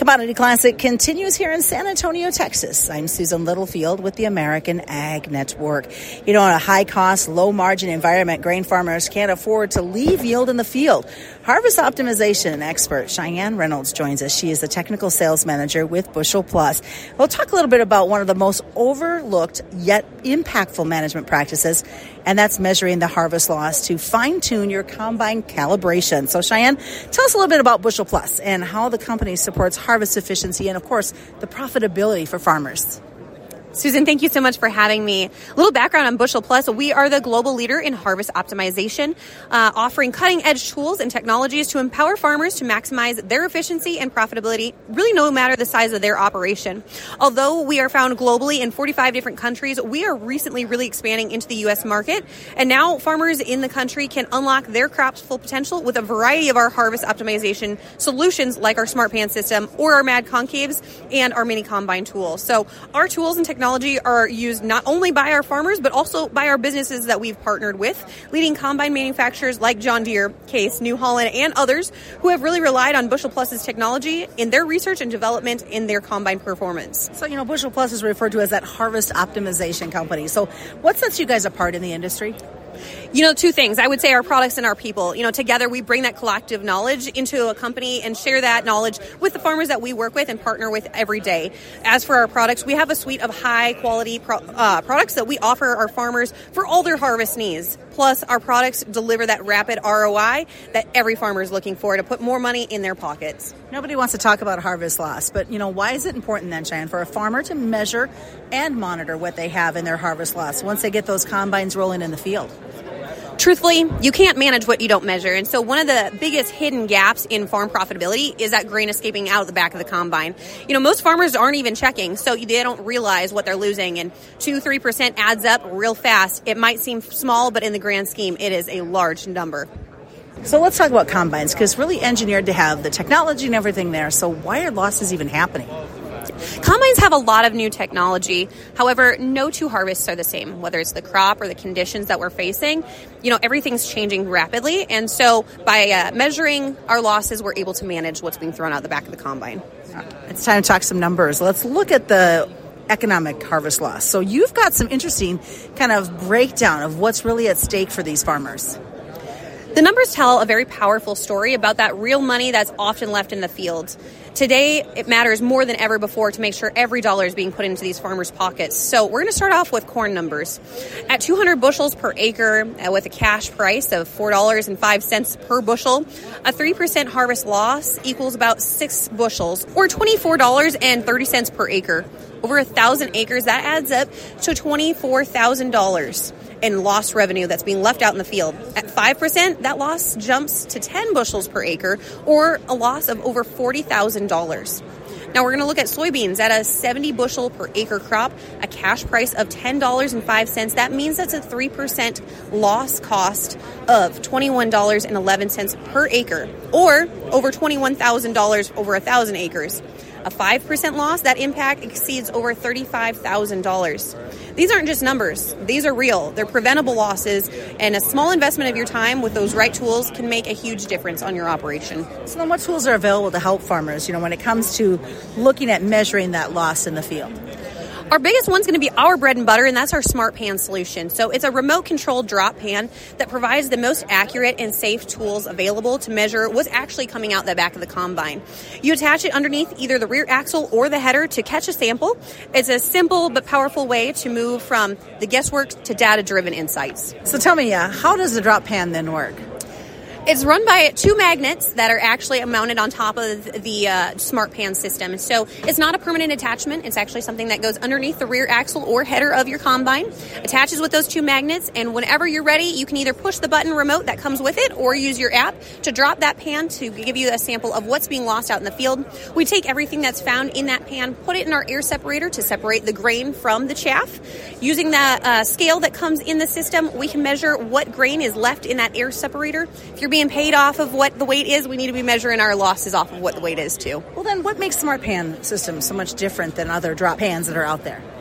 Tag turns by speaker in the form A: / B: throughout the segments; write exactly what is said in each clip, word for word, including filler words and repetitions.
A: Commodity Classic continues here in San Antonio, Texas. I'm Susan Littlefield with the American Ag Network. You know, in a high-cost, low-margin environment, grain farmers can't afford to leave yield in the field. Harvest optimization expert Cheyenne Reynolds joins us. She is the technical sales manager with Bushel Plus. We'll talk a little bit about one of the most overlooked yet impactful management practices, and that's measuring the harvest loss to fine-tune your combine calibration. So, Cheyenne, tell us a little bit about Bushel Plus and how the company supports harvest efficiency and, of course, the profitability for farmers.
B: Susan, thank you so much for having me. A little background on Bushel Plus. We are the global leader in harvest optimization, uh, offering cutting-edge tools and technologies to empower farmers to maximize their efficiency and profitability, really no matter the size of their operation. Although we are found globally in forty-five different countries, we are recently really expanding into the U S market, and now farmers in the country can unlock their crops' full potential with a variety of our harvest optimization solutions like our SmartPan system or our Mad Concaves and our mini combine tools. So our tools and technology Technology are used not only by our farmers, but also by our businesses that we've partnered with, leading combine manufacturers like John Deere, Case, New Holland, and others who have really relied on Bushel Plus's technology in their research and development in their combine performance.
A: So, you know, Bushel Plus is referred to as that harvest optimization company. So what sets you guys apart in the industry?
B: You know, two things. I would say our products and our people. You know, together we bring that collective knowledge into a company and share that knowledge with the farmers that we work with and partner with every day. As for our products, we have a suite of high quality pro- uh, products that we offer our farmers for all their harvest needs. Plus, our products deliver that rapid R O I that every farmer is looking for to put more money in their pockets.
A: Nobody wants to talk about harvest loss, but, you know, why is it important then, Cheyenne, for a farmer to measure and monitor what they have in their harvest loss once they get those combines rolling in the field?
B: Truthfully, you can't manage what you don't measure. And so one of the biggest hidden gaps in farm profitability is that grain escaping out of the back of the combine. You know, most farmers aren't even checking, so they don't realize what they're losing. And two to three percent adds up real fast. It might seem small, but in the grand scheme, it is a large number.
A: So let's talk about combines, because it's really engineered to have the technology and everything there. So why are losses even happening?
B: Combines have a lot of new technology. However, no two harvests are the same, whether it's the crop or the conditions that we're facing. You know, everything's changing rapidly. And so by uh, measuring our losses, we're able to manage what's being thrown out the back of the combine.
A: It's time to talk some numbers. Let's look at the economic harvest loss. So you've got some interesting kind of breakdown of what's really at stake for these farmers.
B: The numbers tell a very powerful story about that real money that's often left in the field. Today, it matters more than ever before to make sure every dollar is being put into these farmers' pockets. So we're going to start off with corn numbers. At two hundred bushels per acre, uh, with a cash price of four dollars and five cents per bushel, a three percent harvest loss equals about six bushels, or twenty-four dollars and thirty cents per acre. Over one thousand acres, that adds up to twenty-four thousand dollars in lost revenue that's being left out in the field. At five percent, that loss jumps to ten bushels per acre, or a loss of over forty thousand dollars. Now we're going to look at soybeans at a seventy bushel per acre crop, a cash price of ten dollars and five cents. That means that's a three percent loss cost of twenty-one dollars and eleven cents per acre, or over twenty-one thousand dollars over one thousand acres. A five percent loss, that impact exceeds over thirty-five thousand dollars. These aren't just numbers. These are real. They're preventable losses, and a small investment of your time with those right tools can make a huge difference on your operation.
A: So then what tools are available to help farmers, you know, when it comes to looking at measuring that loss in the field?
B: Our biggest one's going to be our bread and butter, and that's our SmartPan solution. So it's a remote-controlled drop pan that provides the most accurate and safe tools available to measure what's actually coming out the back of the combine. You attach it underneath either the rear axle or the header to catch a sample. It's a simple but powerful way to move from the guesswork to data-driven insights.
A: So tell me, uh, how does the drop pan then work?
B: It's run by two magnets that are actually mounted on top of the uh, SmartPan system. So it's not a permanent attachment. It's actually something that goes underneath the rear axle or header of your combine, attaches with those two magnets, and whenever you're ready, you can either push the button remote that comes with it or use your app to drop that pan to give you a sample of what's being lost out in the field. We take everything that's found in that pan, put it in our air separator to separate the grain from the chaff. Using the uh, scale that comes in the system, we can measure what grain is left in that air separator. If you're being paid off of what the weight is, we need to be measuring our losses off of what the weight is too.
A: Well, then what makes SmartPan systems so much different than other drop pans that are out there?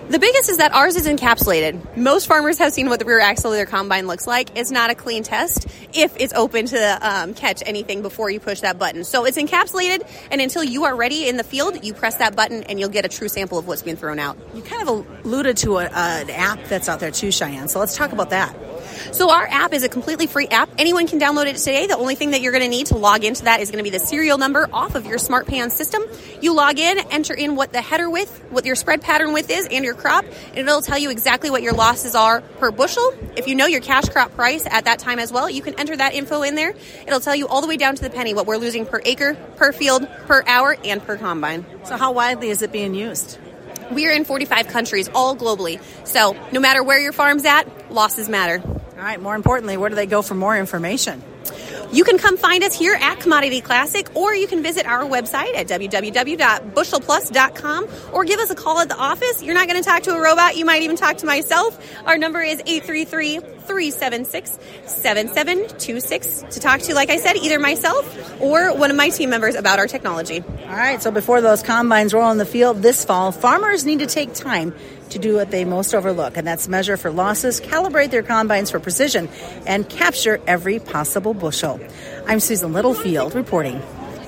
B: The biggest is that ours is encapsulated. Most farmers have seen what the rear axle of their combine looks like. It's not a clean test if it's open to um, catch anything before you push that button. So it's encapsulated, and until you are ready in the field, you press that button and you'll get a true sample of what's being thrown out.
A: You kind of alluded to a, uh, an app that's out there too, Cheyenne, so let's talk about that.
B: So our app is a completely free app. Anyone can download it today. The only thing that you're going to need to log into that is going to be the serial number off of your SmartPan system. You log in, enter in what the header width, what your spread pattern width is, and your crop, and it'll tell you exactly what your losses are per bushel. If you know your cash crop price at that time as well, you can enter that info in there. It'll tell you all the way down to the penny what we're losing per acre, per field, per hour, and per combine.
A: So how widely is it being used?
B: We are in forty-five countries, all globally. So no matter where your farm's at, losses matter.
A: All right, more importantly, where do they go for more information?
B: You can come find us here at Commodity Classic, or you can visit our website at w w w dot bushel plus dot com, or give us a call at the office. You're not going to talk to a robot. You might even talk to myself. Our number is eight three three, three seven six, seven seven two six to talk to, like I said, either myself or one of my team members about our technology.
A: All right, so before those combines roll in the field this fall, farmers need to take time to do what they most overlook, and that's measure for losses, calibrate their combines for precision, and capture every possible bushel. I'm Susan Littlefield reporting.